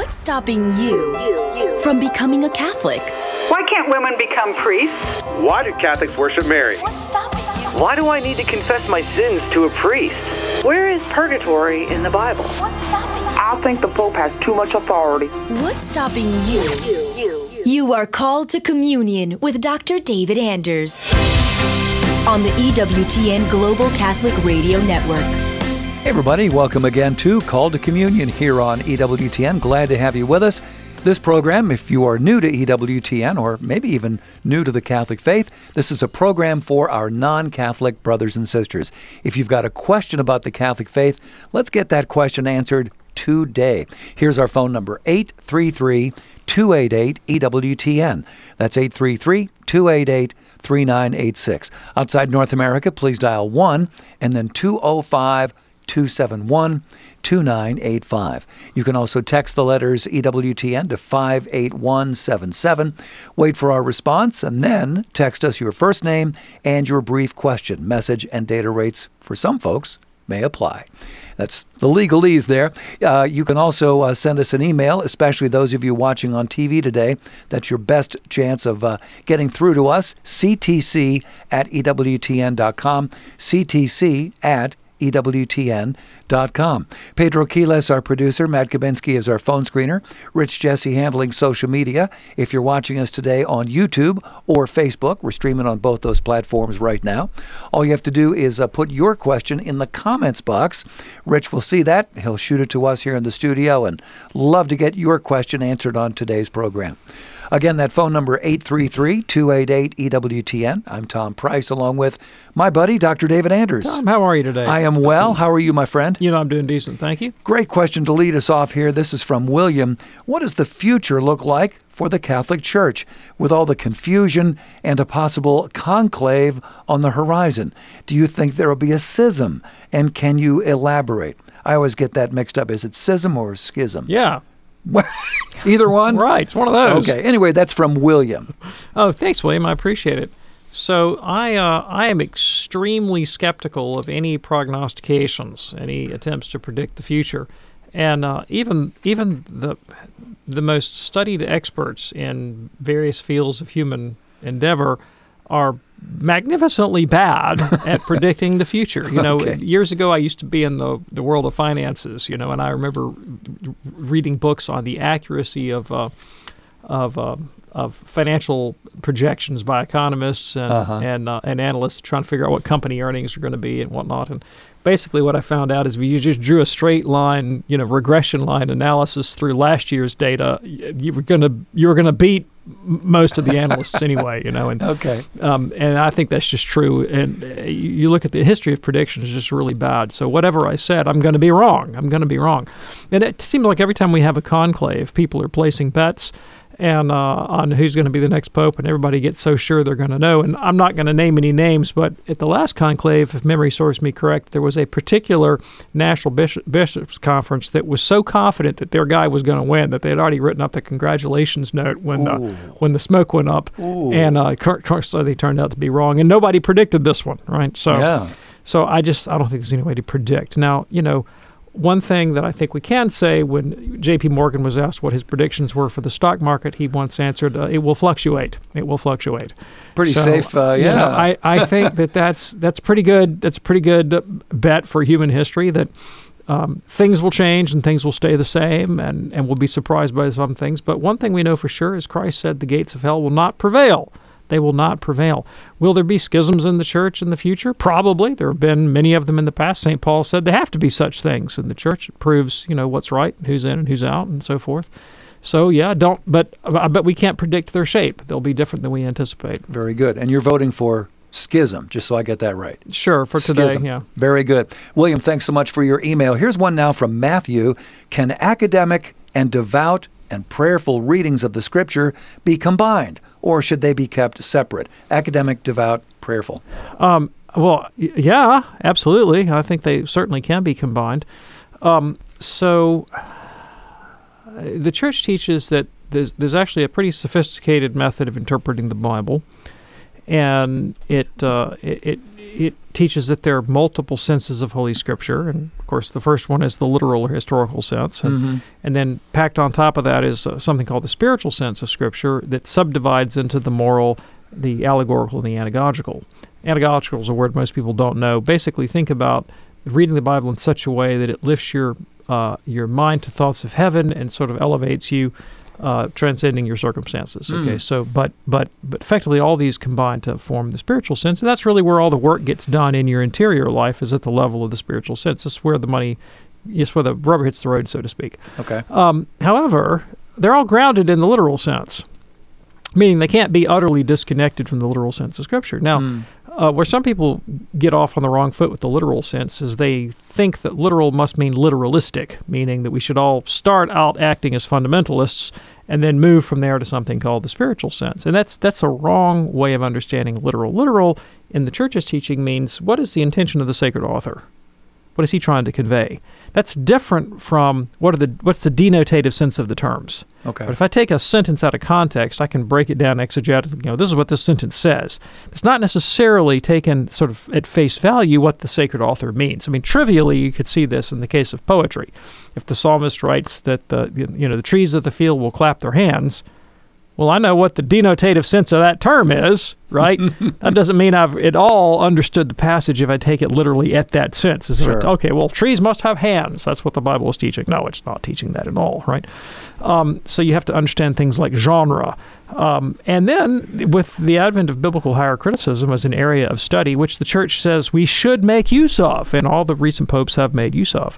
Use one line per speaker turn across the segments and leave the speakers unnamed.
What's stopping you from becoming a Catholic?
Why can't women become priests?
Why do Catholics worship Mary?
What's stopping you?
Why do I need to confess my sins to a priest? Where is purgatory in the Bible?
What's stopping you?
I think the Pope has too much authority.
What's stopping you? You are called to communion with Dr. David Anders on the EWTN Global Catholic Radio Network.
Hey everybody, welcome again to Call to Communion here on EWTN. Glad to have you with us. This program, if you are new to EWTN or maybe even new to the Catholic faith, this is a program for our non-Catholic brothers and sisters. If you've got a question about the Catholic faith, let's get that question answered today. Here's our phone number, 833-288-EWTN. That's 833-288-3986. Outside North America, please dial 1 and then 205-271-2985. You can also text the letters EWTN to 58177. Wait for our response and then text us your first name and your brief question. Message and data rates for some folks may apply. That's the legalese there. You can also send us an email, especially those of you watching on TV today. That's your best chance of getting through to us, ctc@ewtn.com, ctc@ewtn.com. Pedro Quiles, our producer. Matt Kabinski is our phone screener. Rich Jesse handling social media. If you're watching us today on YouTube or Facebook, we're streaming on both those platforms right now. All you have to do is put your question in the comments box. Rich will see that. He'll shoot it to us here in the studio and love to get your question answered on today's program. Again, that phone number, 833-288-EWTN. I'm Tom Price, along with my buddy, Dr. David Anders.
Tom, how are you today?
I am well. How are you, my friend?
You know, I'm doing decent, thank you.
Great question to lead us off here. This is from William. What does the future look like for the Catholic Church with all the confusion and a possible conclave on the horizon? Do you think there will be a schism? And can you elaborate? I always get that mixed up. Is it schism or schism?
Yeah.
Either one?
Right, it's one of those.
Okay, anyway, that's from William.
Oh, thanks, William. I appreciate it. So I am extremely skeptical of any prognostications, any attempts to predict the future. And even the most studied experts in various fields of human endeavor are magnificently bad at predicting the future. You know,
Okay.
Years ago I used to be in the world of finances, you know, and I remember reading books on the accuracy of financial projections by economists and analysts trying to figure out what company earnings are going to be and whatnot. And basically what I found out is if you just drew a straight line, you know, regression line analysis through last year's data, you were going to beat most of the analysts anyway, you know. And
Okay.
and I think that's just true. And you look at the history of predictions, it's just really bad. So whatever I said, I'm going to be wrong. I'm going to be wrong. And it seems like every time we have a conclave, people are placing bets and on who's going to be the next pope, and everybody gets so sure they're going to know. And I'm not going to name any names, but at the last conclave, if memory serves me correct, there was a particular National Bishops Conference that was so confident that their guy was going to win that they had already written up the congratulations note when the smoke went up.
Ooh.
And so they turned out to be wrong, and nobody predicted this one, right? So,
Yeah.
so I don't think there's any way to predict. Now, you know, one thing that I think we can say, when J.P. Morgan was asked what his predictions were for the stock market, he once answered, it will fluctuate. It will fluctuate.
Pretty safe, yeah.
You know, I think that's pretty good. That's a pretty good bet for human history that things will change and things will stay the same, and we'll be surprised by some things. But one thing we know for sure is Christ said the gates of hell will not prevail. They will not prevail. Will there be schisms in the church in the future? Probably. There have been many of them in the past. St. Paul said there have to be such things in the church. It proves, you know, what's right, who's in and who's out, and so forth. So, yeah, but we can't predict their shape. They'll be different than we anticipate.
Very good. And you're voting for schism, just so I get that right.
Sure, for today,
Schism.
yeah.
Very good. William, thanks so much for your email. Here's one now from Matthew. Can academic and devout and prayerful readings of the Scripture be combined, or should they be kept separate? Academic, devout, prayerful.
Well, yeah, absolutely. I think they certainly can be combined. So the Church teaches that there's actually a pretty sophisticated method of interpreting the Bible, and it it teaches that there are multiple senses of Holy Scripture, and of course the first one is the literal or historical sense, and then packed on top of that is something called the spiritual sense of Scripture that subdivides into the moral, the allegorical, and the anagogical. Anagogical is a word most people don't know. Basically, think about reading the Bible in such a way that it lifts your mind to thoughts of heaven and sort of elevates you, transcending your circumstances. Okay, so but effectively all these combine to form the spiritual sense, and that's really where all the work gets done in your interior life, is at the level of the spiritual sense. This is where the rubber hits the road, so to speak.
Okay.
However, they're all grounded in the literal sense, meaning they can't be utterly disconnected from the literal sense of Scripture. Now, where some people get off on the wrong foot with the literal sense is they think that literal must mean literalistic, meaning that we should all start out acting as fundamentalists and then move from there to something called the spiritual sense. And that's a wrong way of understanding literal. Literal, in the Church's teaching, means what is the intention of the sacred author? What is he trying to convey? That's different from what's the denotative sense of the terms.
Okay.
But if I take a sentence out of context, I can break it down exegetically. This is what this sentence says. It's not necessarily taken sort of at face value what the sacred author means. I mean, trivially, you could see this in the case of poetry. If the psalmist writes that the trees of the field will clap their hands, well, I know what the denotative sense of that term is, right? That doesn't mean I've at all understood the passage if I take it literally at that sense.
Sure.
Okay, well, trees must have hands. That's what the Bible is teaching. No, it's not teaching that at all, right? So you have to understand things like genre. And then with the advent of biblical higher criticism as an area of study, which the Church says we should make use of, and all the recent popes have made use of,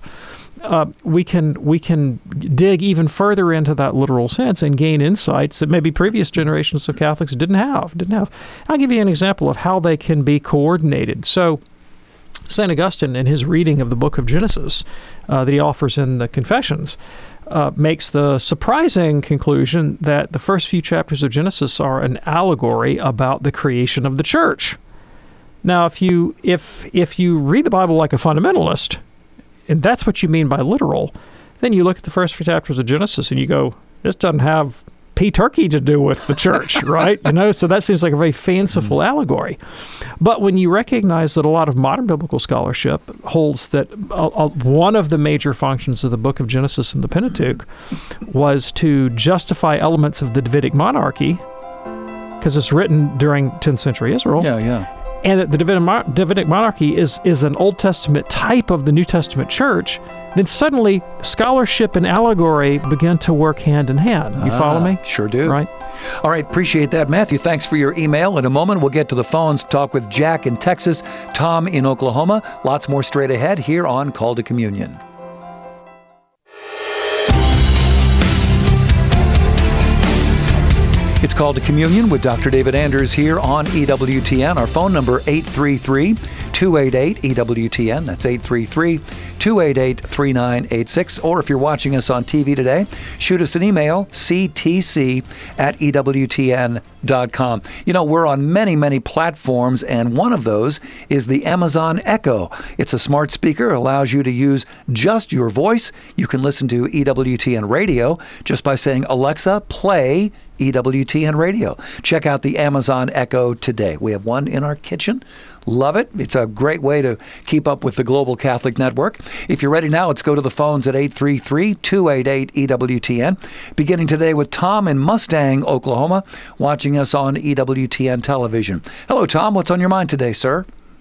we can dig even further into that literal sense and gain insights that maybe previous generations of Catholics didn't have. I'll give you an example of how they can be coordinated. So St. Augustine, in his reading of the book of Genesis that he offers in the Confessions, makes the surprising conclusion that the first few chapters of Genesis are an allegory about the creation of the Church. Now, if you read the Bible like a fundamentalist, and that's what you mean by literal, then you look at the first few chapters of Genesis and you go, this doesn't have P-turkey to do with the church, right? So that seems like a very fanciful allegory. But when you recognize that a lot of modern biblical scholarship holds that one of the major functions of the book of Genesis and the Pentateuch was to justify elements of the Davidic monarchy, because it's written during 10th century Israel.
Yeah.
And that the Davidic monarchy is an Old Testament type of the New Testament church, then suddenly scholarship and allegory begin to work hand in hand. You follow me?
Sure do.
Right.
All right, appreciate that, Matthew. Thanks for your email. In a moment, we'll get to the phones, talk with Jack in Texas, Tom in Oklahoma. Lots more straight ahead here on Call to Communion. It's Called to Communion with Dr. David Anders here on EWTN. Our phone number, 833-288-EWTN. That's 833-288-3986. Or if you're watching us on TV today, shoot us an email, ctc@EWTN.com. We're on many, many platforms, and one of those is the Amazon Echo. It's a smart speaker, allows you to use just your voice. You can listen to EWTN radio just by saying, Alexa, play EWTN radio. Check out the Amazon Echo today. We have one in our kitchen. Love it. It's a great way to keep up with the Global Catholic Network. If you're ready now, let's go to the phones at 833-288-EWTN. Beginning today with Tom in Mustang, Oklahoma, watching us on EWTN television. Hello, Tom. What's on your mind today, sir?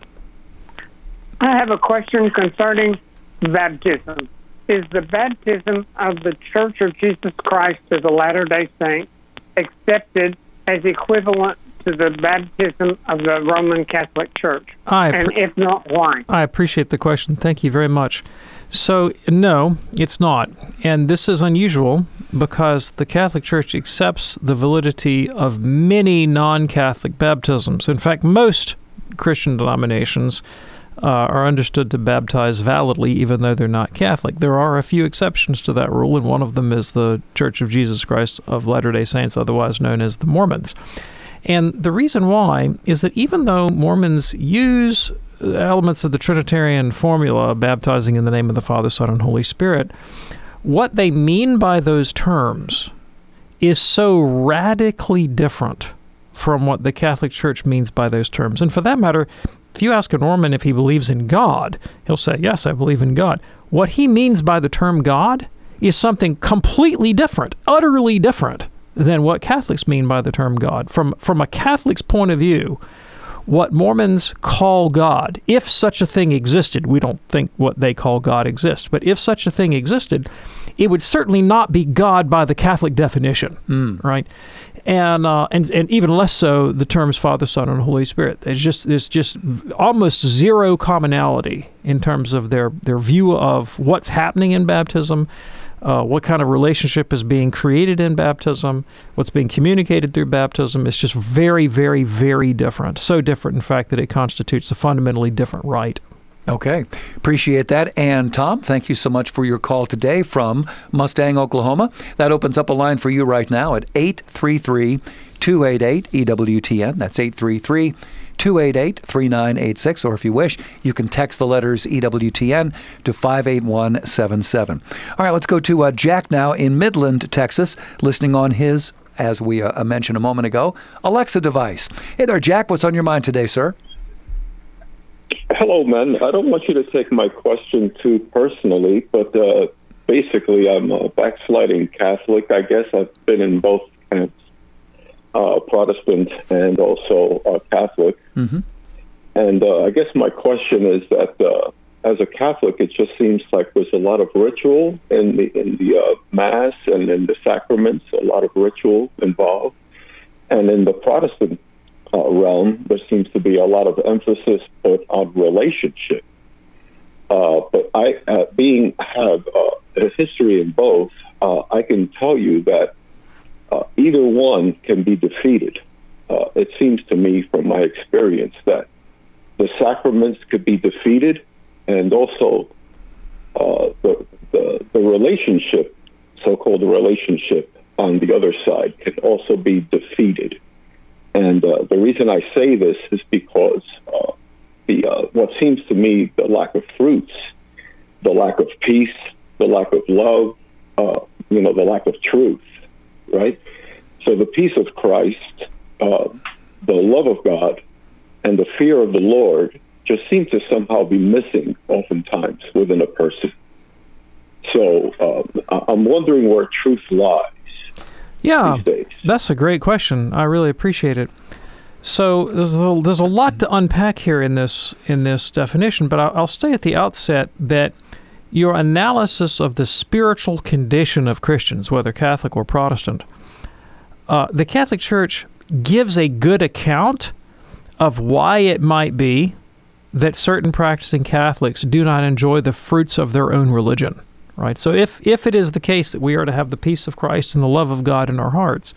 I have a question concerning baptism. Is the baptism of the Church of Jesus Christ of the Latter-day Saints accepted as equivalent to the baptism of the Roman Catholic Church? And if not, why?
I appreciate the question. Thank you very much. So, no, it's not. And this is unusual because the Catholic Church accepts the validity of many non-Catholic baptisms. In fact, most Christian denominations are understood to baptize validly even though they're not Catholic. There are a few exceptions to that rule, and one of them is the Church of Jesus Christ of Latter-day Saints, otherwise known as the Mormons. And the reason why is that even though Mormons use elements of the Trinitarian formula, baptizing in the name of the Father, Son, and Holy Spirit, what they mean by those terms is so radically different from what the Catholic Church means by those terms. And for that matter, If you ask a Mormon if he believes in God, he'll say, yes, I believe in God. What he means by the term God is something completely different, utterly different than what Catholics mean by the term God. From a Catholic's point of view, what Mormons call God, if such a thing existed, we don't think what they call God exists, but if such a thing existed, it would certainly not be God by the Catholic definition, right? And even less so the terms Father, Son, and Holy Spirit. There's just almost zero commonality in terms of their view of what's happening in baptism, what kind of relationship is being created in baptism, what's being communicated through baptism. It's just very, very, very different. So different, in fact, that it constitutes a fundamentally different rite.
Okay. Appreciate that. And Tom, thank you so much for your call today from Mustang, Oklahoma. That opens up a line for you right now at 833-288-EWTN. That's 833-288-3986. Or if you wish, you can text the letters EWTN to 58177. All right, let's go to Jack now in Midland, Texas, listening on his, as we mentioned a moment ago, Alexa device. Hey there, Jack. What's on your mind today, sir?
Hello, man. I don't want you to take my question too personally, but basically I'm a backsliding Catholic. I guess I've been in both camps, Protestant and also Catholic. Mm-hmm. And I guess my question is that as a Catholic, it just seems like there's a lot of ritual in the Mass and in the sacraments, a lot of ritual involved. And in the Protestant realm, there seems to be a lot of emphasis put on relationship. But I, have a history in both, I can tell you that either one can be defeated. It seems to me, from my experience, that the sacraments could be defeated, and also the relationship, so-called relationship, on the other side can also be defeated. And the reason I say this is because what seems to me the lack of fruits, the lack of peace, the lack of love, the lack of truth, right? So the peace of Christ, the love of God, and the fear of the Lord just seem to somehow be missing oftentimes within a person. So I'm wondering where truth lies.
Yeah, that's a great question. I really appreciate it. So there's a lot to unpack here in this definition, but I'll say at the outset that your analysis of the spiritual condition of Christians, whether Catholic or Protestant, the Catholic Church gives a good account of why it might be that certain practicing Catholics do not enjoy the fruits of their own religion. Right. So if it is the case that we are to have the peace of Christ and the love of God in our hearts,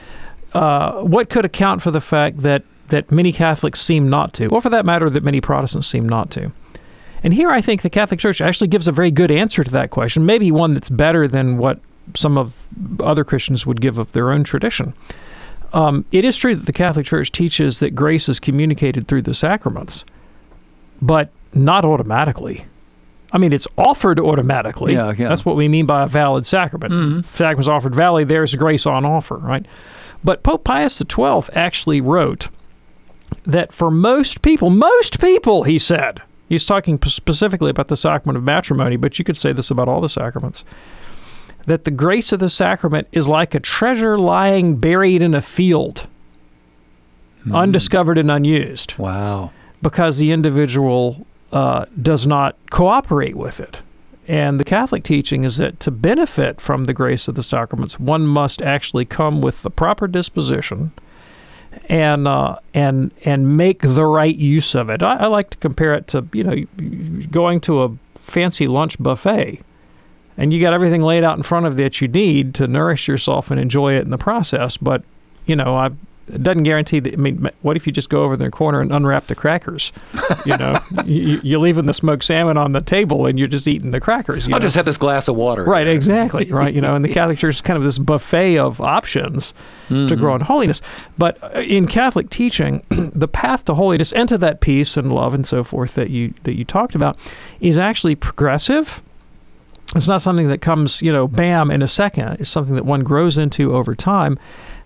what could account for the fact that many Catholics seem not to, or for that matter, that many Protestants seem not to? And here I think the Catholic Church actually gives a very good answer to that question, maybe one that's better than what some of other Christians would give of their own tradition. It is true that the Catholic Church teaches that grace is communicated through the sacraments, but not automatically. I mean, it's offered automatically. Yeah. That's what we mean by a valid sacrament. Mm-hmm. Sacrament's offered validly, there's grace on offer, right? But Pope Pius XII actually wrote that for most people, he said, he's talking specifically about the sacrament of matrimony, but you could say this about all the sacraments, that the grace of the sacrament is like a treasure lying buried in a field, undiscovered and unused.
Wow.
Because the individual does not cooperate with it. And the Catholic teaching is that to benefit from the grace of the sacraments, one must actually come with the proper disposition and make the right use of it. I like to compare it to, going to a fancy lunch buffet, and you got everything laid out in front of you that you need to nourish yourself and enjoy it in the process. But, it doesn't guarantee that. I mean, what if you just go over in the corner and unwrap the crackers? You're leaving the smoked salmon on the table and you're just eating the crackers.
I'll just have this glass of water.
Right, exactly. Right, and the Catholic Church is kind of this buffet of options to grow in holiness. But in Catholic teaching, the path to holiness and to that peace and love and so forth that you talked about is actually progressive. It's not something that comes, bam, in a second. It's something that one grows into over time.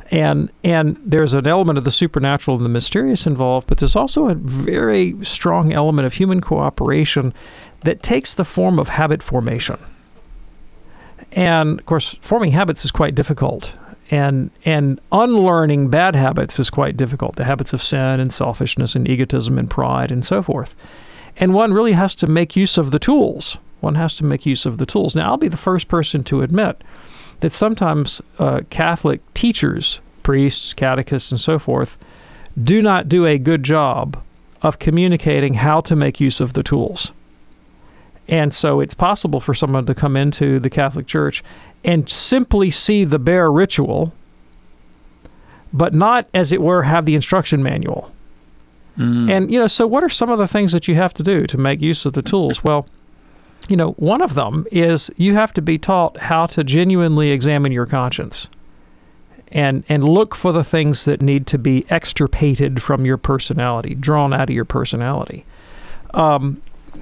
And there's an element of the supernatural and the mysterious involved, but there's also a very strong element of human cooperation that takes the form of habit formation. And, of course, forming habits is quite difficult. And unlearning bad habits is quite difficult, the habits of sin and selfishness and egotism and pride and so forth. And one really has to make use of the tools. One has to make use of the tools. Now, I'll be the first person to admit that sometimes Catholic teachers, priests, catechists, and so forth, do not do a good job of communicating how to make use of the tools. And so it's possible for someone to come into the Catholic Church and simply see the bare ritual, but not, as it were, have the instruction manual. And, so what are some of the things that you have to do to make use of the tools? Well, one of them is you have to be taught how to genuinely examine your conscience and look for the things that need to be extirpated from your personality, drawn out of your personality. And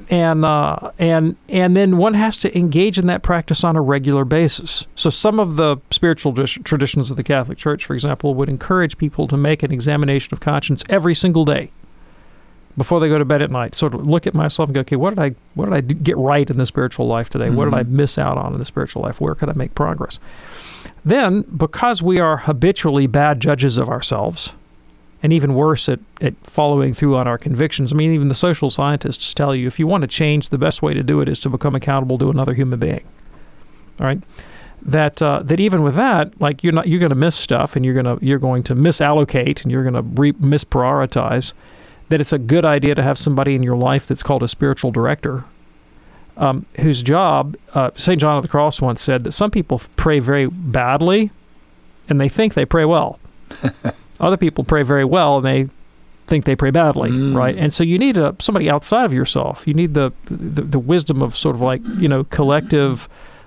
then one has to engage in that practice on a regular basis. So some of the spiritual traditions of the Catholic Church, for example, would encourage people to make an examination of conscience every single day before they go to bed at night. Sort of look at myself and go, okay, what did I get right in the spiritual life today? What did I miss out on in the spiritual life? Where could I make progress? Then, because we are habitually bad judges of ourselves, and even worse at following through on our convictions. I mean, even the social scientists tell you if you want to change, the best way to do it is to become accountable to another human being. All right, that even with that, like you're going to miss stuff, and you're going to misallocate, and you're going to misprioritize. That it's a good idea to have somebody in your life that's called a spiritual director, whose job, St. John of the Cross once said that some people pray very badly, and they think they pray well. Other people pray very well, and they think they pray badly, right? And so you need somebody outside of yourself. You need the wisdom of sort of like collective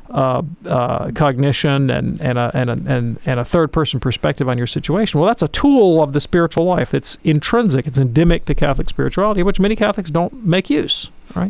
cognition and a third person perspective on your situation. Well, that's a tool of the spiritual life. It's intrinsic. It's endemic to Catholic spirituality, which many Catholics don't make use, right?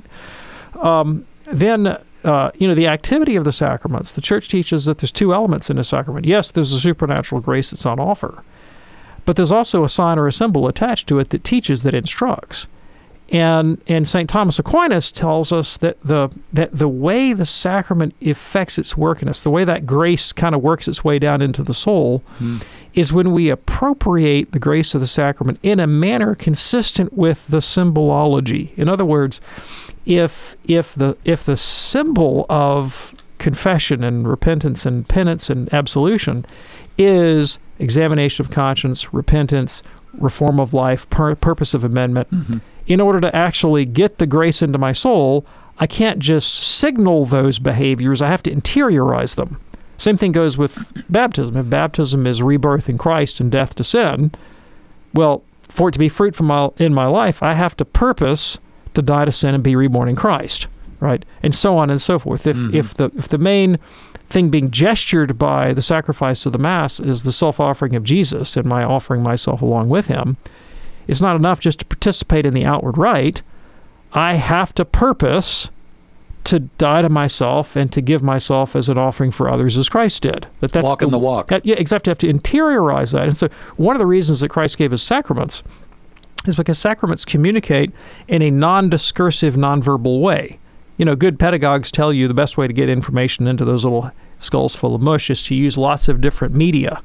Then the activity of the sacraments. The Church teaches that there's two elements in a sacrament. Yes, there's a supernatural grace that's on offer, but there's also a sign or a symbol attached to it that teaches, that instructs. And St. Thomas Aquinas tells us that the way the sacrament effects its work in us, the way that grace kind of works its way down into the soul, is when we appropriate the grace of the sacrament in a manner consistent with the symbolology. In other words, if the symbol of confession and repentance and penance and absolution is examination of conscience, repentance, reform of life, purpose of amendment. In order to actually get the grace into my soul, I can't just signal those behaviors. I have to interiorize them. Same thing goes with baptism. If baptism is rebirth in Christ and death to sin, well, for it to be fruitful in my life, I have to purpose to die to sin and be reborn in Christ, right? And so on and so forth. If the main thing being gestured by the sacrifice of the Mass is the self-offering of Jesus and my offering myself along with him, it's not enough just to participate in the outward rite. I have to purpose to die to myself and to give myself as an offering for others as Christ did. That's
walking the walk.
Yeah, exactly. You have to interiorize that. And so one of the reasons that Christ gave us sacraments is because sacraments communicate in a non-discursive, non-verbal way. Good pedagogues tell you the best way to get information into those little skulls full of mush is to use lots of different media,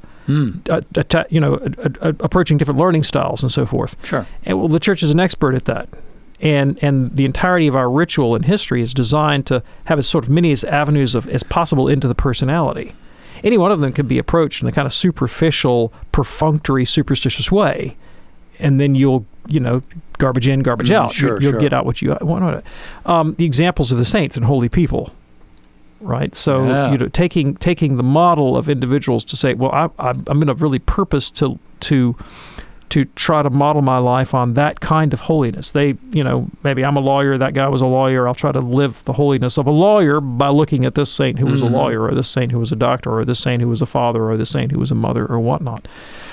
approaching different learning styles and so forth.
Sure.
And the Church is an expert at that. And the entirety of our ritual and history is designed to have as sort of many as avenues as possible into the personality. Any one of them could be approached in a kind of superficial, perfunctory, superstitious way, and then you'll, garbage in, garbage out. You'll get out what you want. The examples of the saints and holy people, right? So, taking the model of individuals to say, well, I'm going to really purpose to try to model my life on that kind of holiness. Maybe I'm a lawyer, that guy was a lawyer. I'll try to live the holiness of a lawyer by looking at this saint who was a lawyer, or this saint who was a doctor, or this saint who was a father, or this saint who was a mother, or whatnot.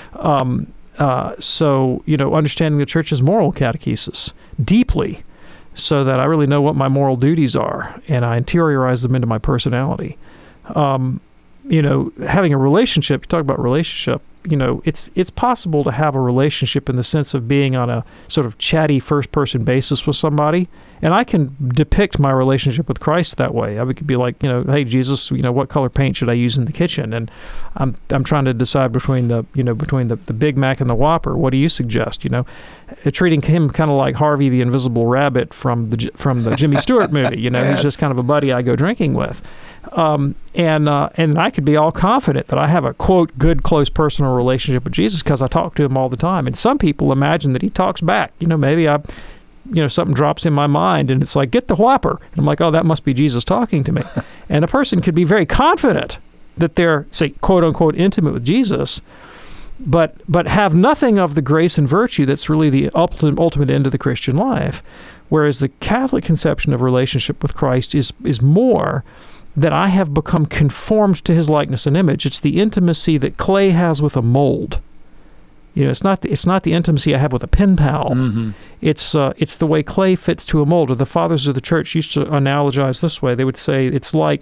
So, understanding the Church's moral catechesis deeply so that I really know what my moral duties are, and I interiorize them into my personality. Having a relationship, you talk about relationship, it's possible to have a relationship in the sense of being on a sort of chatty first-person basis with somebody, and I can depict my relationship with Christ that way. I could be like, hey, Jesus, what color paint should I use in the kitchen? And I'm trying to decide between the Big Mac and the Whopper. What do you suggest? Treating him kind of like Harvey the Invisible Rabbit from the Jimmy Stewart movie.
Yes.
He's just kind of a buddy I go drinking with. And I could be all confident that I have a, quote, good, close personal relationship with Jesus because I talk to him all the time. And some people imagine that he talks back. Maybe something drops in my mind and it's like, get the Whopper. And I'm like, oh, that must be Jesus talking to me. And a person could be very confident that they're, say, quote unquote, intimate with Jesus, but have nothing of the grace and virtue that's really the ultimate end of the Christian life. Whereas the Catholic conception of relationship with Christ is more that I have become conformed to his likeness and image. It's the intimacy that clay has with a mold. It's not the intimacy I have with a pen pal. Mm-hmm. It's the way clay fits to a mold. Or the fathers of the church used to analogize this way. They would say it's like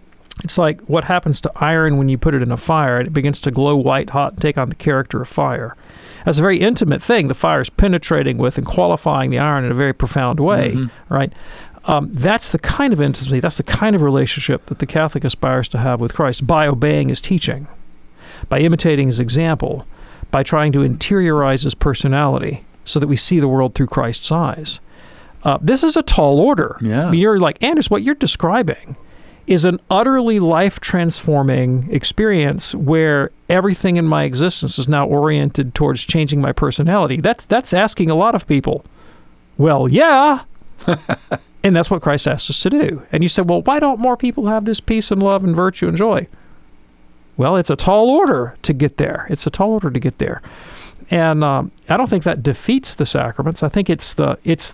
what happens to iron when you put it in a fire. It begins to glow white hot and take on the character of fire. That's a very intimate thing. The fire is penetrating with and qualifying the iron in a very profound way, mm-hmm. right? That's the kind of intimacy, that's the kind of relationship that the Catholic aspires to have with Christ by obeying his teaching, by imitating his example, by trying to interiorize his personality so that we see the world through Christ's eyes. This is a tall order.
Yeah.
I mean, you're like, Anders, what you're describing is an utterly life-transforming experience where everything in my existence is now oriented towards changing my personality. That's asking a lot of people. Well, yeah. And that's what Christ asks us to do. And you said, well, why don't more people have this peace and love and virtue and joy? Well, it's a tall order to get there. It's a tall order to get there. And I don't think that defeats the sacraments. I think it's the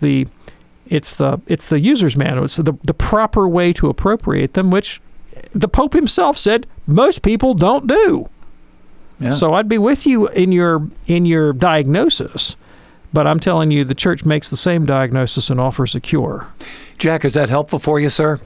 user's manual. It's the proper way to appropriate them, which the Pope himself said most people don't do. Yeah. So I'd be with you in your diagnosis, but I'm telling you the Church makes the same diagnosis and offers a cure.
Jack, is that helpful for you, sir?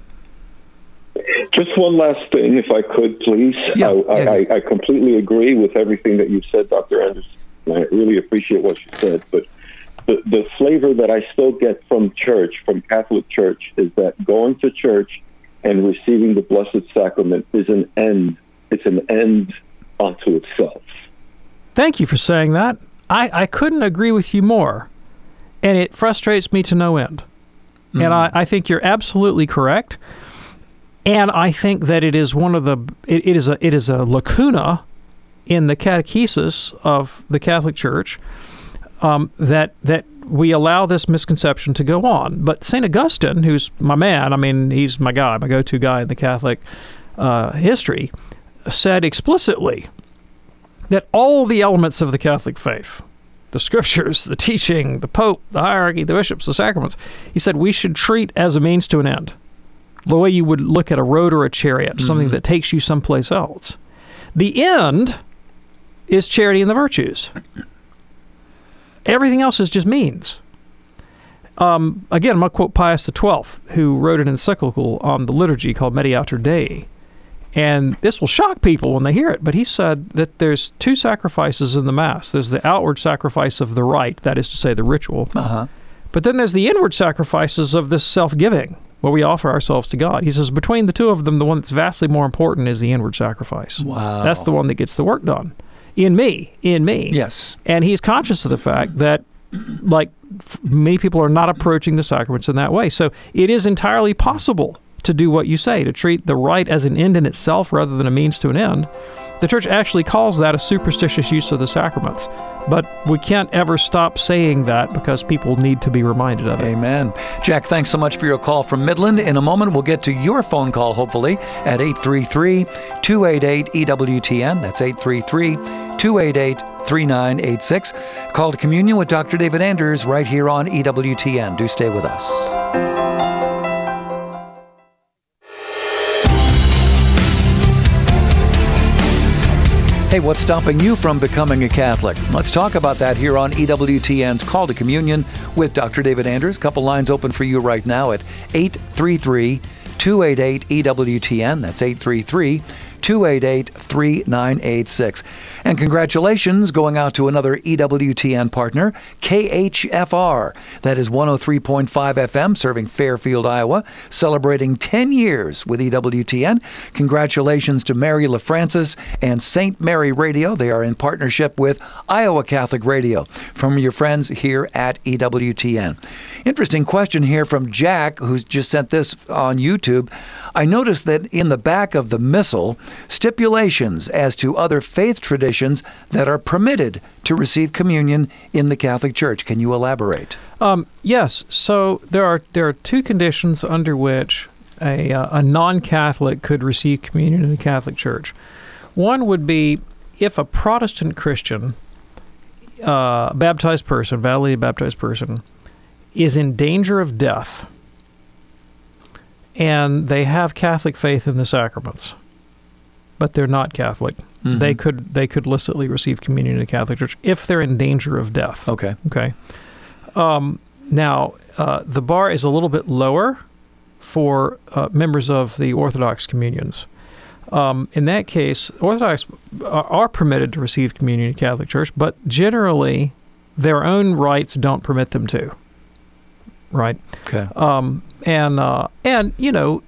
Just one last thing, if I could, please.
Yeah,
I completely agree with everything that you said, Dr. Anderson. I really appreciate what you said, but the flavor that I still get from church, from Catholic Church, is that going to church and receiving the Blessed Sacrament is an end. It's an end unto itself.
Thank you for saying that. I couldn't agree with you more, and it frustrates me to no end. Mm. And I think you're absolutely correct. And I think that it is it is a lacuna in the catechesis of the Catholic Church that we allow this misconception to go on. But St. Augustine, who's my man, I mean, he's my guy, my go-to guy in the Catholic history, said explicitly that all the elements of the Catholic faith, the scriptures, the teaching, the Pope, the hierarchy, the bishops, the sacraments, he said we should treat as a means to an end. The way you would look at a road or a chariot, mm-hmm. something that takes you someplace else. The end is charity and the virtues. Everything else is just means. Again, I'm going to quote Pius XII, who wrote an encyclical on the liturgy called Mediator Dei. And this will shock people when they hear it, but he said that there's two sacrifices in the Mass. There's the outward sacrifice of the rite, that is to say the ritual. Uh-huh. But then there's the inward sacrifices of this self-giving, where we offer ourselves to God. He says between the two of them, the one that's vastly more important is the inward sacrifice.
Wow.
That's the one that gets the work done. In me.
Yes.
And he's conscious of the fact that, like, many people are not approaching the sacraments in that way. So it is entirely possible to do what you say, to treat the rite as an end in itself rather than a means to an end. The Church actually calls that a superstitious use of the sacraments. But we can't ever stop saying that because people need to be reminded of it.
Amen. Jack, thanks so much for your call from Midland. In a moment, we'll get to your phone call, hopefully, at 833-288-EWTN. That's 833-288-3986. Call to Communion with Dr. David Anders right here on EWTN. Do stay with us. Hey, what's stopping you from becoming a Catholic? Let's talk about that here on EWTN's Call to Communion with Dr. David Anders. Couple lines open for you right now at 833-288-EWTN. That's 288-3986. And congratulations going out to another EWTN partner, KHFR. That is 103.5 FM, serving Fairfield, Iowa, celebrating 10 years with EWTN. Congratulations to Mary LaFrancis and St. Mary Radio. They are in partnership with Iowa Catholic Radio from your friends here at EWTN. Interesting question here from Jack, who's just sent this on YouTube. I noticed that in the back of the missal, stipulations as to other faith traditions that are permitted to receive communion in the Catholic Church. Can you elaborate?
Yes. So there are two conditions under which a non-Catholic could receive communion in the Catholic Church. One would be if a Protestant Christian, baptized person, validly baptized person, is in danger of death, and they have Catholic faith in the sacraments, but they're not Catholic. Mm-hmm. They could licitly receive communion in the Catholic Church if they're in danger of death.
Okay.
Now, the bar is a little bit lower for members of the Orthodox communions. In that case, Orthodox are permitted to receive communion in the Catholic Church, but generally their own rites don't permit them to. Right.
Okay.
And you know,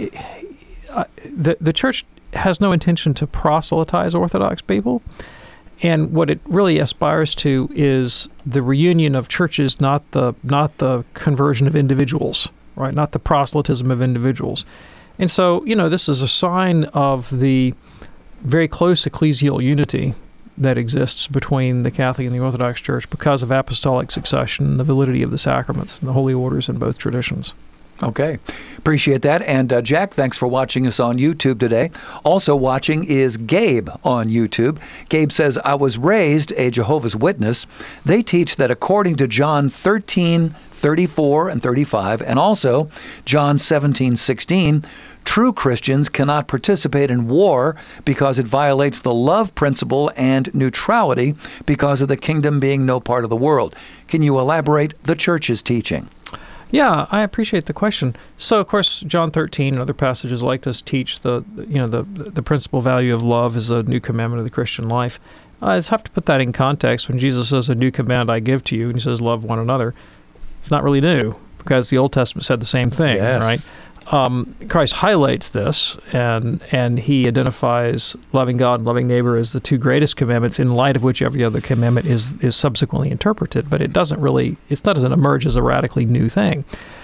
the Church has no intention to proselytize Orthodox people, and what it really aspires to is the reunion of churches, not the conversion of individuals. Right. Not the proselytism of individuals. And so, you know, this is a sign of the very close ecclesial unity that exists between the Catholic and the Orthodox Church because of apostolic succession, the validity of the sacraments, and the holy orders in both traditions.
Okay. Appreciate that. And Jack, thanks for watching us on YouTube today. Also watching is Gabe on YouTube. Gabe says, I was raised a Jehovah's Witness. They teach that according to John 13:34 and 35, and also John 17:16, true Christians cannot participate in war because it violates the love principle and neutrality because of the kingdom being no part of the world. Can you elaborate the Church's teaching?
Yeah, I appreciate the question. So, of course, John 13 and other passages like this teach the principal value of love is a new commandment of the Christian life. I just have to put that in context. When Jesus says, a new command I give to you, and he says, love one another, it's not really new because the Old Testament said the same thing,
yes.
Right? Christ highlights this, and he identifies loving God and loving neighbor as the two greatest commandments, in light of which every other commandment is subsequently interpreted. But it doesn't emerge as a radically new thing.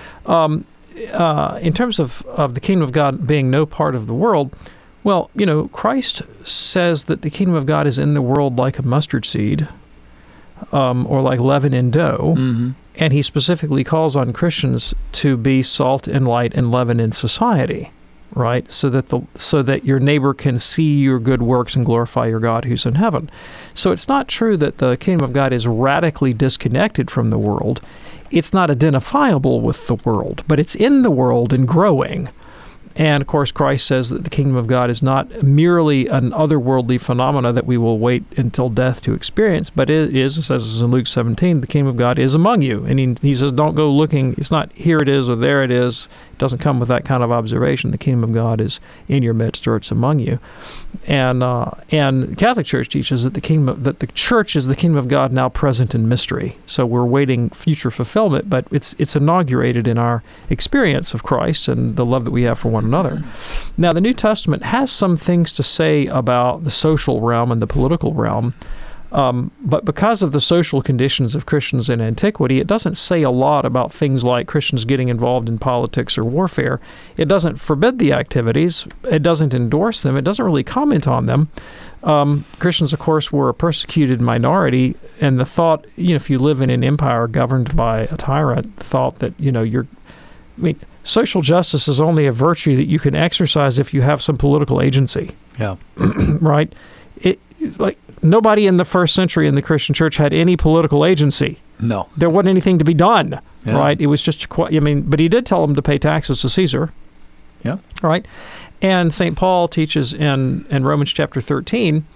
In terms of the kingdom of God being no part of the world, well, you know, Christ says that the kingdom of God is in the world like a mustard seed, or like leaven in dough. Mm-hmm. And he specifically calls on Christians to be salt and light and leaven in society, right? So that your neighbor can see your good works and glorify your God who's in heaven. So it's not true that the kingdom of God is radically disconnected from the world. It's not identifiable with the world, but it's in the world and growing. And, of course, Christ says that the kingdom of God is not merely an otherworldly phenomena that we will wait until death to experience, but it is, it says in Luke 17, the kingdom of God is among you. And he says, don't go looking, it's not here it is or there it is. It doesn't come with that kind of observation. The kingdom of God is in your midst or it's among you. And the Catholic Church teaches that that the Church is the kingdom of God now present in mystery. So we're waiting future fulfillment, but it's inaugurated in our experience of Christ and the love that we have for one another. Now, the New Testament has some things to say about the social realm and the political realm, but because of the social conditions of Christians in antiquity, it doesn't say a lot about things like Christians getting involved in politics or warfare. It doesn't forbid the activities. It doesn't endorse them. It doesn't really comment on them. Christians, of course, were a persecuted minority, and the thought, if you live in an empire governed by a tyrant, the thought that, social justice is only a virtue that you can exercise if you have some political agency.
Yeah.
Right? Nobody in the first century in the Christian church had any political agency.
No.
There wasn't anything to be done,
yeah.
Right? It was just, but he did tell them to pay taxes to Caesar.
Yeah.
Right? And St. Paul teaches in Romans chapter 13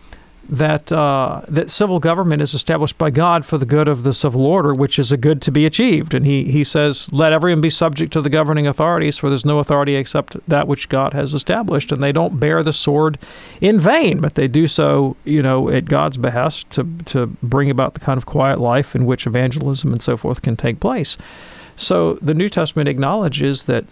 that civil government is established by God for the good of the civil order, which is a good to be achieved. And he says, let everyone be subject to the governing authorities, for there's no authority except that which God has established. And they don't bear the sword in vain, but they do so, at God's behest to bring about the kind of quiet life in which evangelism and so forth can take place. So the New Testament acknowledges that,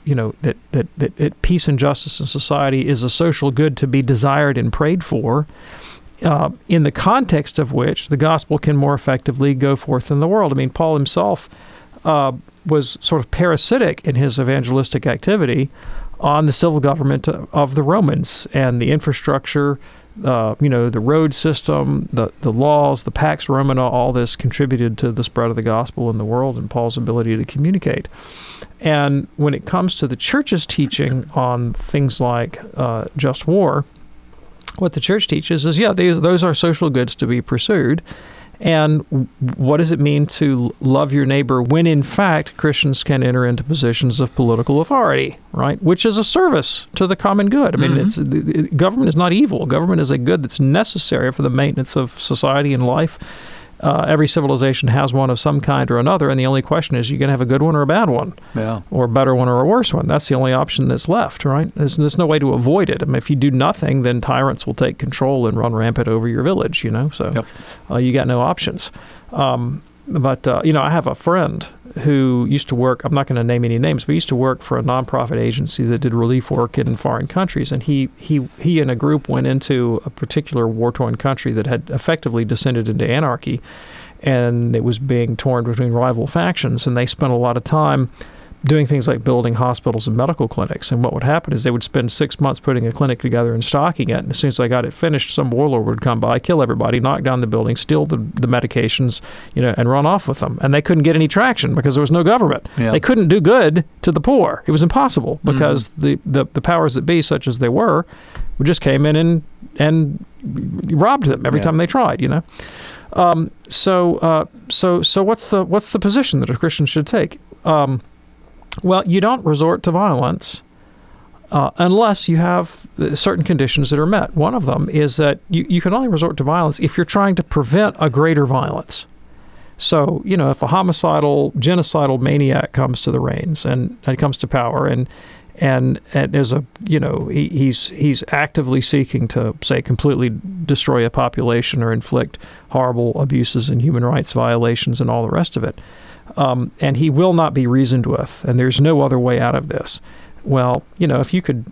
that peace and justice in society is a social good to be desired and prayed for, in the context of which the gospel can more effectively go forth in the world. I mean, Paul himself was sort of parasitic in his evangelistic activity on the civil government of the Romans and the infrastructure, the road system, the laws, the Pax Romana, all this contributed to the spread of the gospel in the world and Paul's ability to communicate. And when it comes to the church's teaching on things like just war, what the church teaches is, those are social goods to be pursued. And what does it mean to love your neighbor when, in fact, Christians can enter into positions of political authority, right? Which is a service to the common good. I mean, government is not evil. Government is a good that's necessary for the maintenance of society and life. Every civilization has one of some kind or another, and the only question is, you're going to have a good one or a bad one, or a better one or a worse one. That's the only option that's left, right? There's no way to avoid it. I mean, if you do nothing, then tyrants will take control and run rampant over your village, So you got no options. But I have a friend who used to work, I'm not going to name any names, but he used to work for a nonprofit agency that did relief work in foreign countries. And he and a group went into a particular war-torn country that had effectively descended into anarchy, and it was being torn between rival factions. And they spent a lot of time doing things like building hospitals and medical clinics. And what would happen is they would spend 6 months putting a clinic together and stocking it. And as soon as they got it finished, some warlord would come by, kill everybody, knock down the building, steal the medications, and run off with them. And they couldn't get any traction because there was no government. Yeah. They couldn't do good to the poor. It was impossible because the powers that be, such as they were, just came in and robbed them every time they tried, So what's the position that a Christian should take? Well, you don't resort to violence unless you have certain conditions that are met. One of them is that you can only resort to violence if you're trying to prevent a greater violence. So, if a homicidal, genocidal maniac comes to the reins and comes to power and there's he's actively seeking to, say, completely destroy a population or inflict horrible abuses and human rights violations and all the rest of it. And he will not be reasoned with, and there's no other way out of this. Well, if you could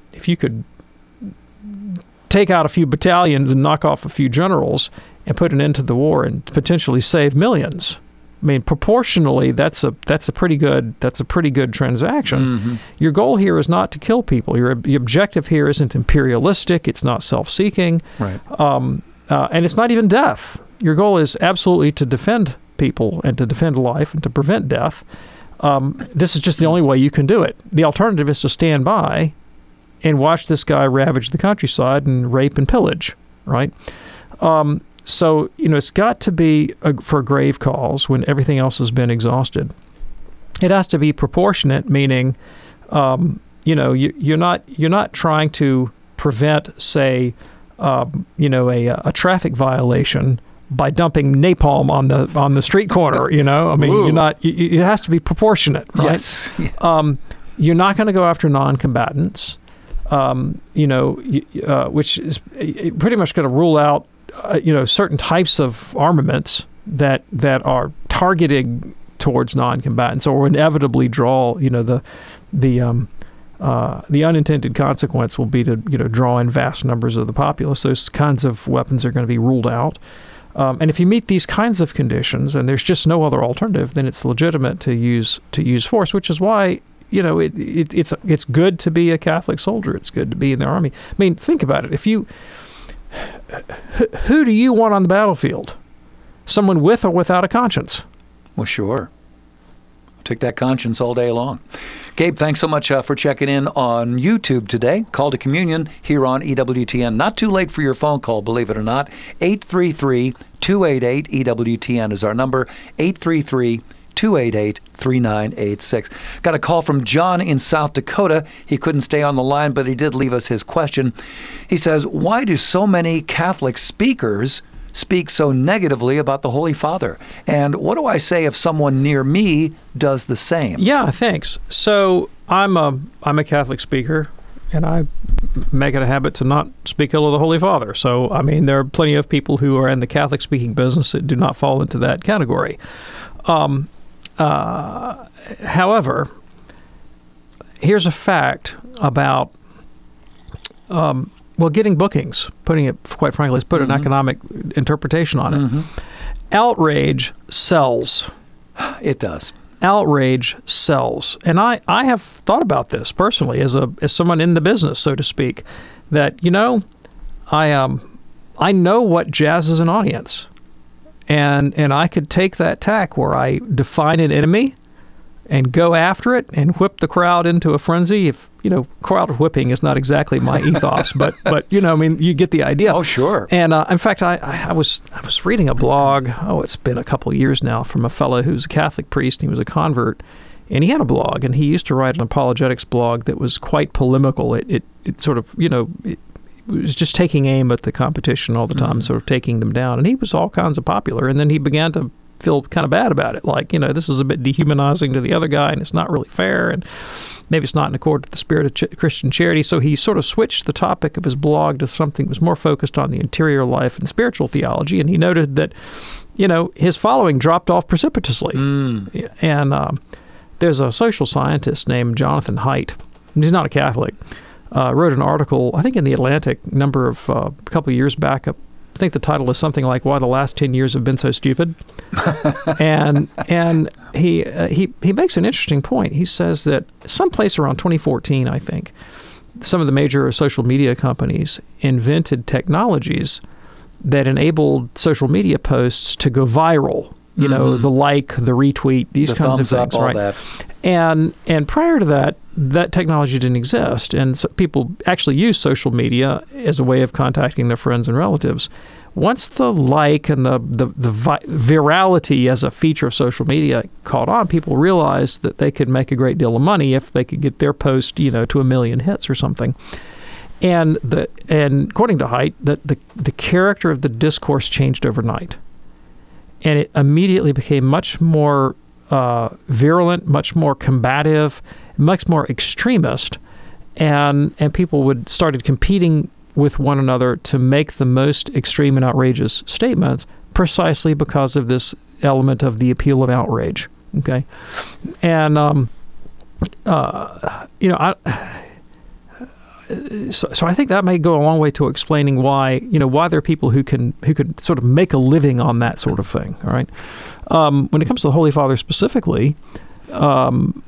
take out a few battalions and knock off a few generals and put an end to the war and potentially save millions, I mean, proportionally, that's a pretty good transaction. Mm-hmm. Your goal here is not to kill people. The objective here isn't imperialistic. It's not self-seeking, right? And it's not even death. Your goal is absolutely to defend people and to defend life and to prevent death. This is just the only way you can do it. The alternative is to stand by and watch this guy ravage the countryside and rape and pillage, right? So, it's got to be for grave cause when everything else has been exhausted. It has to be proportionate, meaning, you're not trying to prevent, say, a traffic violation by dumping napalm on the street corner. I mean, you're not. It has to be proportionate, right?
Yes.
You're not going to go after non-combatants, which is pretty much going to rule out, certain types of armaments that are targeted towards non-combatants or inevitably draw, the unintended consequence will be to, draw in vast numbers of the populace. Those kinds of weapons are going to be ruled out. And if you meet these kinds of conditions and there's just no other alternative, then it's legitimate to use force, which is why, it's good to be a Catholic soldier. It's good to be in the army. I mean, think about it. Who do you want on the battlefield? Someone with or without a conscience?
Well, sure. I'll take that conscience all day long. Gabe, thanks so much for checking in on YouTube today. Call to Communion here on EWTN. Not too late for your phone call, believe it or not. 833-288-EWTN is our number. 833 288-3986. Got a call from John in South Dakota. He couldn't stay on the line, but he did leave us his question. He says, why do so many Catholic speakers speak so negatively about the Holy Father? And what do I say if someone near me does the same?
Yeah, thanks. So I'm a Catholic speaker, and I make it a habit to not speak ill of the Holy Father. So, I mean, there are plenty of people who are in the Catholic speaking business that do not fall into that category. However, here's a fact about getting bookings, putting it quite frankly, let's put an economic interpretation on it. Outrage sells.
It does.
Outrage sells. And I have thought about this personally as someone in the business, so to speak, that, I know what jazzes an audience. And I could take that tack where I define an enemy and go after it and whip the crowd into a frenzy. If, crowd whipping is not exactly my ethos, but you get the idea.
Oh, sure.
And in fact, I was reading a blog, it's been a couple of years now, from a fellow who's a Catholic priest. He was a convert, and he had a blog, and he used to write an apologetics blog that was quite polemical. It sort of, it was just taking aim at the competition all the time, sort of taking them down. And he was all kinds of popular. And then he began to feel kind of bad about it. Like, this is a bit dehumanizing to the other guy, and it's not really fair. And maybe it's not in accord with the spirit of Christian charity. So he sort of switched the topic of his blog to something that was more focused on the interior life and spiritual theology. And he noted that, his following dropped off precipitously. And there's a social scientist named Jonathan Haidt. He's not a Catholic. Wrote an article, I think in the Atlantic, a couple of years back. I think the title is something like "Why the Last 10 Years Have Been So Stupid," and he makes an interesting point. He says that someplace around 2014, I think, some of the major social media companies invented technologies that enabled social media posts to go viral. The like, the retweet, these kinds of things,
up, all
right?
That.
And prior to that technology didn't exist, and so people actually used social media as a way of contacting their friends and relatives. Once the like and the virality as a feature of social media caught on, people realized that they could make a great deal of money if they could get their post, to 1 million hits or something. And according to Haidt, the character of the discourse changed overnight. And it immediately became much more virulent, much more combative, much more extremist, and people started competing with one another to make the most extreme and outrageous statements, precisely because of this element of the appeal of outrage. Okay, and So I think that may go a long way to explaining why there are people who could sort of make a living on that sort of thing. All right. When it comes to the Holy Father specifically, when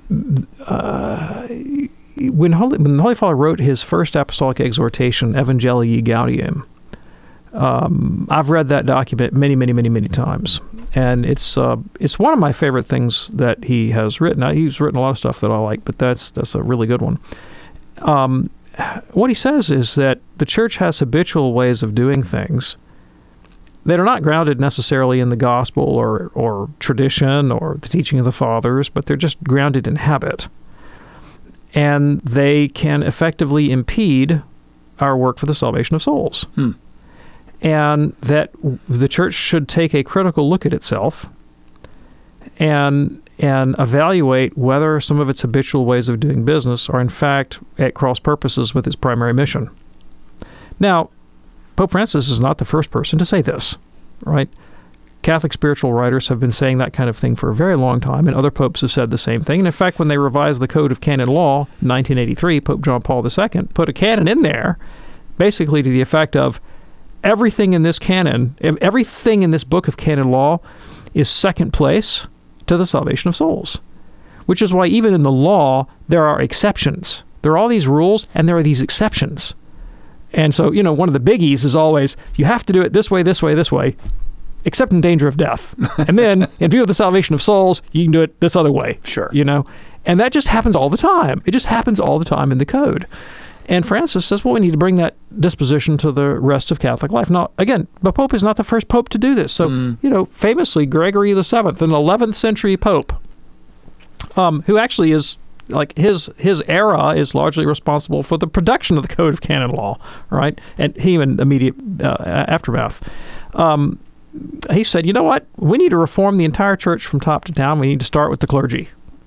the Holy Father wrote his first apostolic exhortation, Evangelii Gaudium, I've read that document many, many, many, many times, and it's one of my favorite things that he has written. Now, he's written a lot of stuff that I like, but that's a really good one. What he says is that the church has habitual ways of doing things that are not grounded necessarily in the gospel or tradition or the teaching of the fathers, but they're just grounded in habit. And they can effectively impede our work for the salvation of souls. And that the church should take a critical look at itself and evaluate whether some of its habitual ways of doing business are in fact at cross purposes with its primary mission. Now, Pope Francis is not the first person to say this, right? Catholic spiritual writers have been saying that kind of thing for a very long time, and other popes have said the same thing. And in fact, when they revised the Code of Canon Law in 1983, Pope John Paul II put a canon in there basically to the effect of everything in this canon, everything in this book of canon law is second place to the salvation of souls, which is why even in the law, there are exceptions. There are all these rules, and there are these exceptions. And so, one of the biggies is always, you have to do it this way, this way, this way, except in danger of death. And then, in view of the salvation of souls, you can do it this other way.
Sure.
And that just happens all the time. It just happens all the time in the code. And Francis says, well, we need to bring that disposition to the rest of Catholic life. Now, again, the Pope is not the first Pope to do this. So, famously, Gregory VII, an 11th century Pope, who actually is, like, his era is largely responsible for the production of the Code of Canon Law, right? And he in immediate aftermath. He said, you know what? We need to reform the entire church from top to down. We need to start with the clergy.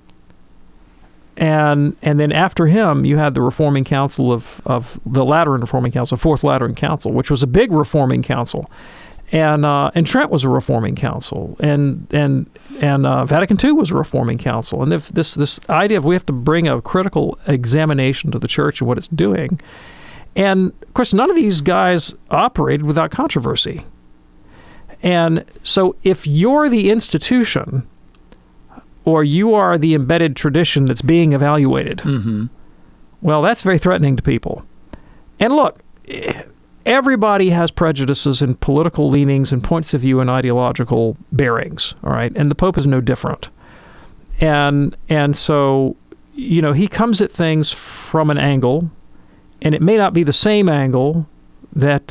And then after him, you had the Reforming Council of the Lateran Reforming Council, Fourth Lateran Council, which was a big reforming council, and Trent was a reforming council, and Vatican II was a reforming council, and this idea of we have to bring a critical examination to the church and what it's doing, and of course none of these guys operated without controversy, and so if you're the institution, or you are the embedded tradition that's being evaluated, well, that's very threatening to people. And look, everybody has prejudices and political leanings and points of view and ideological bearings, all right? And the Pope is no different. And so, he comes at things from an angle, and it may not be the same angle that,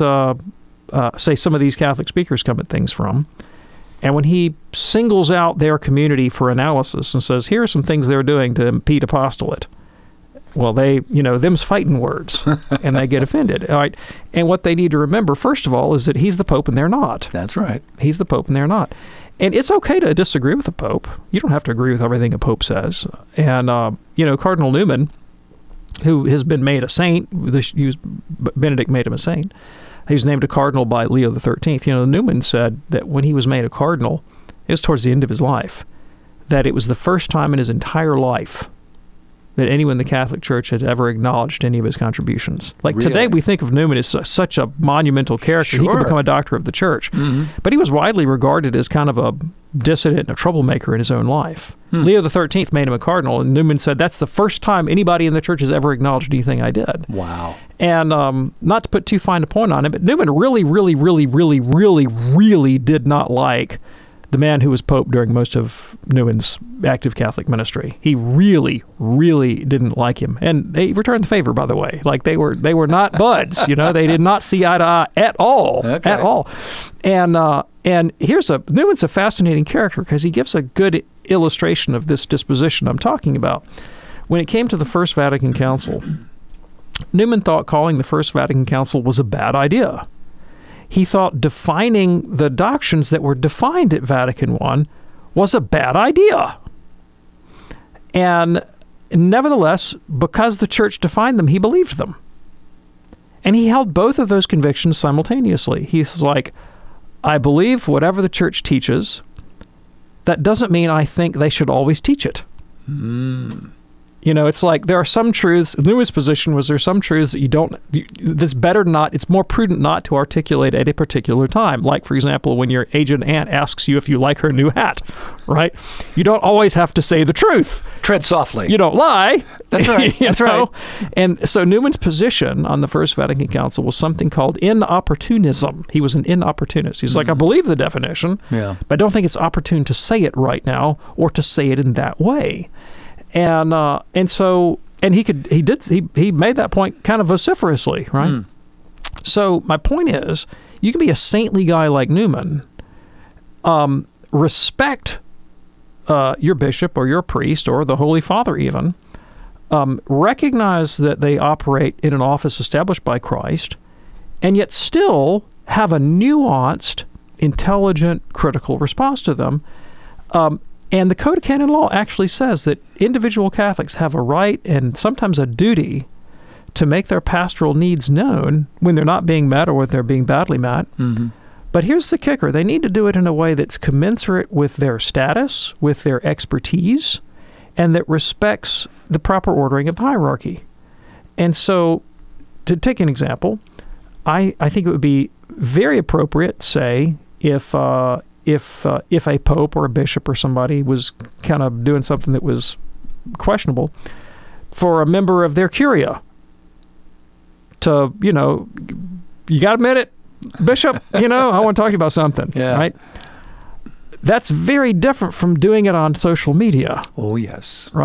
say, some of these Catholic speakers come at things from. And when he singles out their community for analysis and says, here are some things they're doing to impede apostolate, well, them's fighting words, and they get offended. All right. And what they need to remember, first of all, is that he's the Pope and they're not.
That's right.
He's the Pope and they're not. And it's okay to disagree with the Pope. You don't have to agree with everything a Pope says. And, Cardinal Newman, who has been made a saint, Benedict made him a saint. He was named a cardinal by Leo XIII. Newman said that when he was made a cardinal, it was towards the end of his life, that it was the first time in his entire life that anyone in the Catholic Church had ever acknowledged any of his contributions. Like
really?
Today, we think of Newman as such a monumental character. Sure. He could become a doctor of the Church. Mm-hmm. But he was widely regarded as kind of a dissident and a troublemaker in his own life. Leo XIII made him a cardinal, and Newman said, that's the first time anybody in the Church has ever acknowledged anything I did.
Wow.
And not to put too fine a point on it, but Newman really, really, really, really, really, really did not like the man who was Pope during most of Newman's active Catholic ministry. He really, really didn't like him. And they returned the favor, by the way. Like they were not buds, They did not see eye to eye at all. Okay. At all. And Newman's a fascinating character because he gives a good illustration of this disposition I'm talking about. When it came to the First Vatican Council, Newman thought calling the First Vatican Council was a bad idea. He thought defining the doctrines that were defined at Vatican I was a bad idea. And nevertheless, because the Church defined them, he believed them. And he held both of those convictions simultaneously. He's like, I believe whatever the Church teaches. That doesn't mean I think they should always teach it. It's like there are some truths. Newman's position was there are some truths that it's more prudent not to articulate at a particular time. Like, for example, when your aged aunt asks you if you like her new hat, right? You don't always have to say the truth.
Tread softly.
You don't lie.
That's right. That's right.
And so Newman's position on the First Vatican Council was something called inopportunism. He was an inopportunist. He's like, I believe the definition, but I don't think it's opportune to say it right now or to say it in that way. And he made that point kind of vociferously, right? So my point is, you can be a saintly guy like Newman, respect your bishop or your priest or the Holy Father even, recognize that they operate in an office established by Christ, and yet still have a nuanced, intelligent, critical response to them. And the Code of Canon Law actually says that individual Catholics have a right and sometimes a duty to make their pastoral needs known when they're not being met or when they're being badly met. Mm-hmm. But here's the kicker. They need to do it in a way that's commensurate with their status, with their expertise, and that respects the proper ordering of the hierarchy. And so, to take an example, I think it would be very appropriate, say, if a pope or a bishop or somebody was kind of doing something that was questionable, for a member of their curia to, you got to admit it, bishop, I want to talk to you about something, right? That's very different from doing it on social media.
Oh, yes.
Right?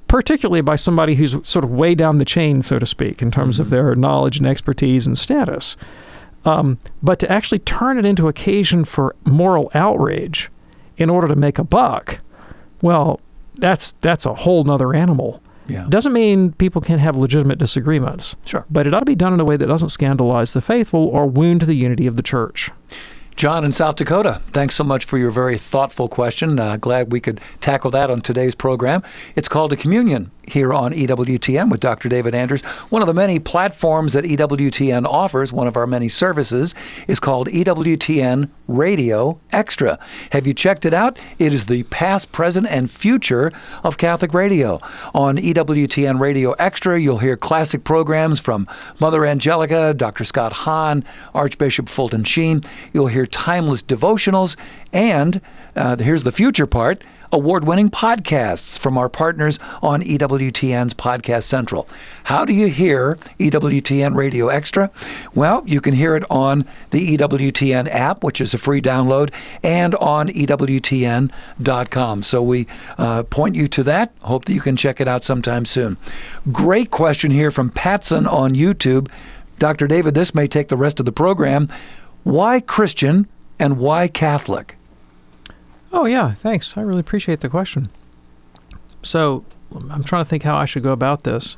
particularly by somebody who's sort of way down the chain, so to speak, in terms of their knowledge and expertise and status. But to actually turn it into occasion for moral outrage in order to make a buck, well, that's a whole nother animal.
Yeah.
Doesn't mean people can't have legitimate disagreements.
Sure.
But it ought to be done in a way that doesn't scandalize the faithful or wound the unity of the church.
John in South Dakota, thanks so much for your very thoughtful question. Glad we could tackle that on today's program. It's called A Communion here on EWTN with Dr. David Anders. One of the many platforms that EWTN offers, one of our many services, is called EWTN Radio Extra. Have you checked it out? It is the past, present, and future of Catholic radio. On EWTN Radio Extra, you'll hear classic programs from Mother Angelica, Dr. Scott Hahn, Archbishop Fulton Sheen. You'll hear timeless devotionals, and here's the future part, award-winning podcasts from our partners on EWTN's Podcast Central. How do you hear EWTN Radio Extra? Well, you can hear it on the EWTN app, which is a free download, and on EWTN.com. So we point you to that. Hope that you can check it out sometime soon. Great question here from Patson on YouTube. Dr. David, this may take the rest of the program. Why Christian and why Catholic?
Oh, yeah, thanks. I really appreciate the question. So I'm trying to think how I should go about this.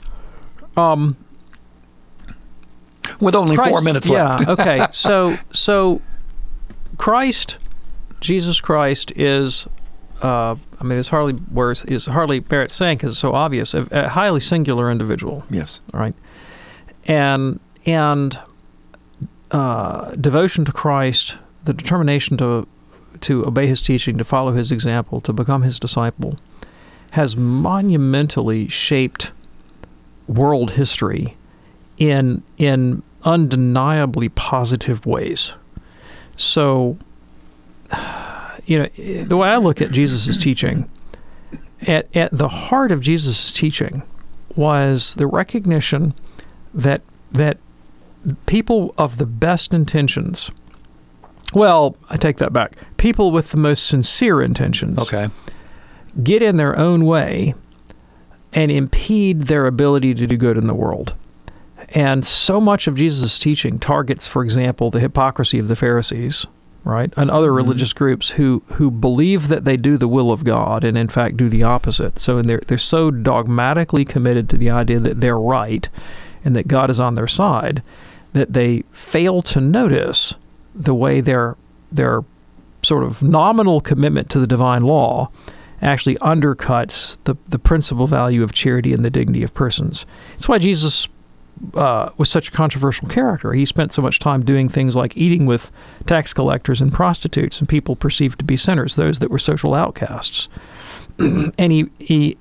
With only
Christ,
4 minutes left.
Yeah, okay. So Christ, Jesus Christ is, it's hardly merits saying because it's so obvious, a highly singular individual.
Yes.
All right. And devotion to Christ, the determination to obey his teaching, to follow his example, to become his disciple, has monumentally shaped world history in undeniably positive ways. So, the way I look at Jesus' teaching, at the heart of Jesus' teaching was the recognition that people of the best intentions, well, I take that back, people with the most sincere intentions, get in their own way and impede their ability to do good in the world. And so much of Jesus' teaching targets, for example, the hypocrisy of the Pharisees, right, and other religious groups who believe that they do the will of God and in fact do the opposite. So they're so dogmatically committed to the idea that they're right and that God is on their side that they fail to notice the way their sort of nominal commitment to the divine law actually undercuts the principal value of charity and the dignity of persons. It's why Jesus was such a controversial character. He spent so much time doing things like eating with tax collectors and prostitutes and people perceived to be sinners, those that were social outcasts. And he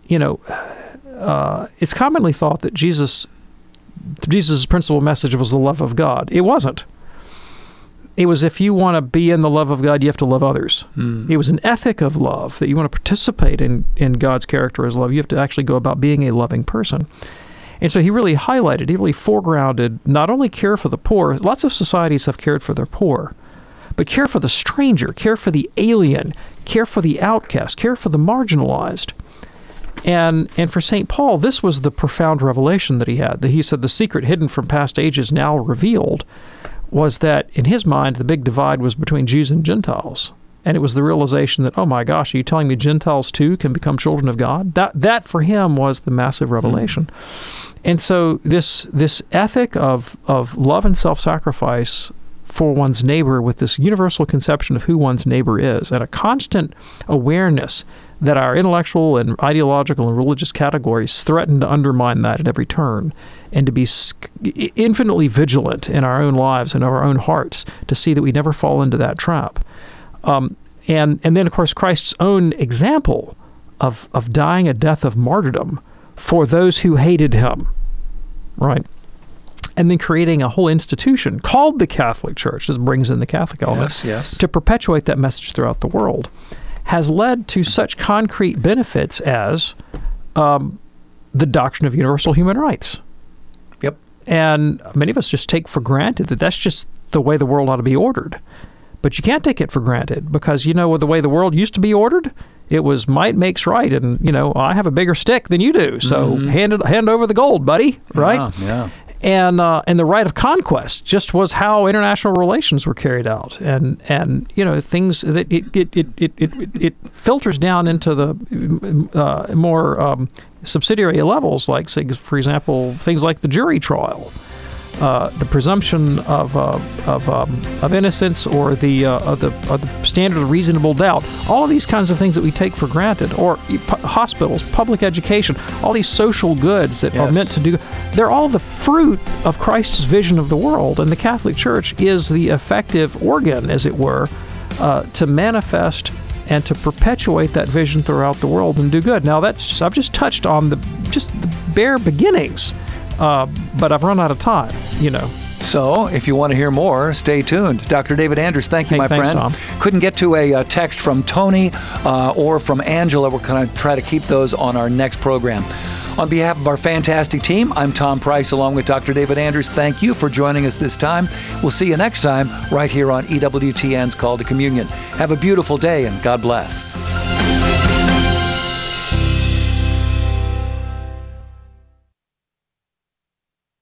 it's commonly thought that Jesus' principal message was the love of God. It wasn't. It was, if you want to be in the love of God, you have to love others. It was an ethic of love, that you want to participate in God's character as love. You have to actually go about being a loving person. And so he really foregrounded not only care for the poor, lots of societies have cared for their poor, but care for the stranger, care for the alien, care for the outcast, care for the marginalized. And for St. Paul, this was the profound revelation that he had, that he said the secret hidden from past ages now revealed was that, in his mind, the big divide was between Jews and Gentiles. And it was the realization that, oh my gosh, are you telling me Gentiles too can become children of God? That for him was the massive revelation. And so this ethic of love and self-sacrifice for one's neighbor, with this universal conception of who one's neighbor is, and a constant awareness that our intellectual and ideological and religious categories threaten to undermine that at every turn, and to be infinitely vigilant in our own lives and our own hearts to see that we never fall into that trap. And then, of course, Christ's own example of dying a death of martyrdom for those who hated him, right? And then creating a whole institution called the Catholic Church, this brings in the Catholic element, to perpetuate that message throughout the world, has led to such concrete benefits as the doctrine of universal human rights.
Yep.
And many of us just take for granted that that's just the way the world ought to be ordered. But you can't take it for granted because, the way the world used to be ordered, It was might makes right, and I have a bigger stick than you do, so hand over the gold, buddy. Right?
Yeah.
And the right of conquest just was how international relations were carried out, and things that it filters down into the more subsidiary levels, like, say, for example, things like the jury trial, the presumption of innocence, or the standard of reasonable doubt. All of these kinds of things that we take for granted, or hospitals, public education, all these social goods that are meant to do. They're all the fruit of Christ's vision of the world, and the Catholic Church is the effective organ, as it were, to manifest and to perpetuate that vision throughout the world and do good. Now, I've just touched on the bare beginnings. But I've run out of time,
So, if you want to hear more, stay tuned. Dr. David Anders, thank you, my
thanks,
friend.
Tom.
Couldn't get to a text from Tony or from Angela. We're going to try to keep those on our next program. On behalf of our fantastic team, I'm Tom Price, along with Dr. David Anders. Thank you for joining us this time. We'll see you next time right here on EWTN's Call to Communion. Have a beautiful day, and God bless.